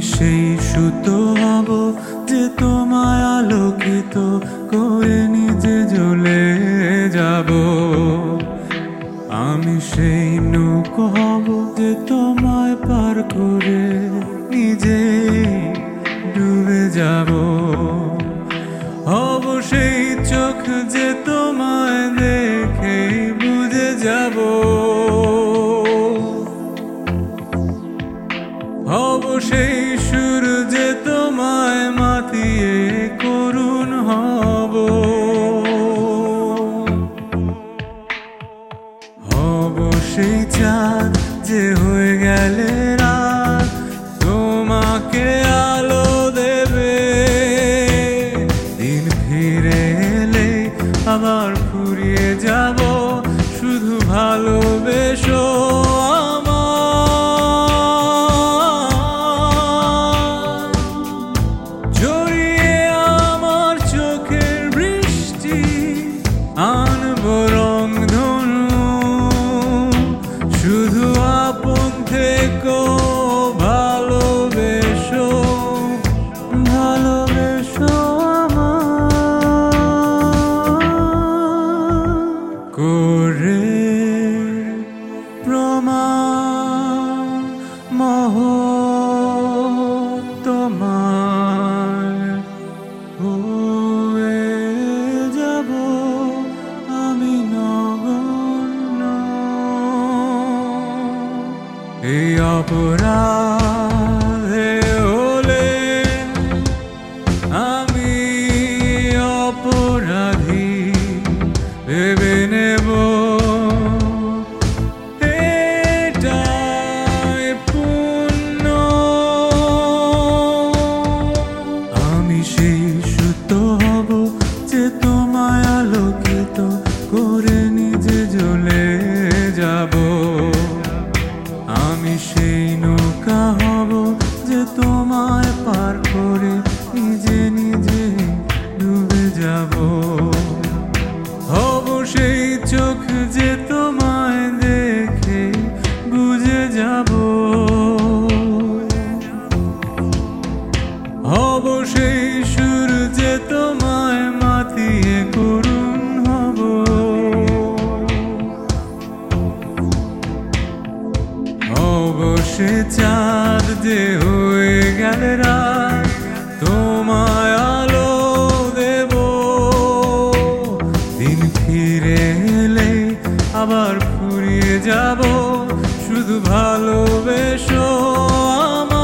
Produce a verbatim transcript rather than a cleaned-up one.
সেই সুতো হব যে তোমায় আলোকিত করে নিজে জ্বলে যাব। আমি সেই নৌকো হব যে তোমায় পার করে নিজে ডুবে যাব। হব সেই চোখ যে তোমায় দেখে বুঝে যাব। হব সেই সুর যে তোমায় মাতিয়ে করুণ হব। হব সেই চাঁদ যে হয়ে গেলে রাত তোমাকে আলো দেবে। দিন ফিরে এলে আবার ফুরিয়ে যাব, শুধু ভালোবেসো আনবো রংধনু, শুধু আপন থেকো ভালোবেসো ভালোবেসো আমায় করে প্রমাণ মহৎ তোমার হয়ে যাব আমি নগণ্য। এই অপরাধে হলে আমি অপরাধী ভেবে নেব, এটাই পুণ্য। আমি সেই সুতো হব যে তোমায় আলোকিত করে নিজে জ্বলে যাব। আমি সেই নৌকা হব যে তোমায় পার করে নিজে নিজে ডুবে যাব। হব সেই চোখ যে তোমায় দেখে বুঝে যাব। হব সেই সুর যে তোমায় মাতিয়ে করুণ হব। হব সে চাঁদ যে হয়ে গেলে রাত তোমায় আলো দেব। দিন ফিরে এলে আবার ফুরিয়ে যাব, শুধু ভালোবেসো আমায়।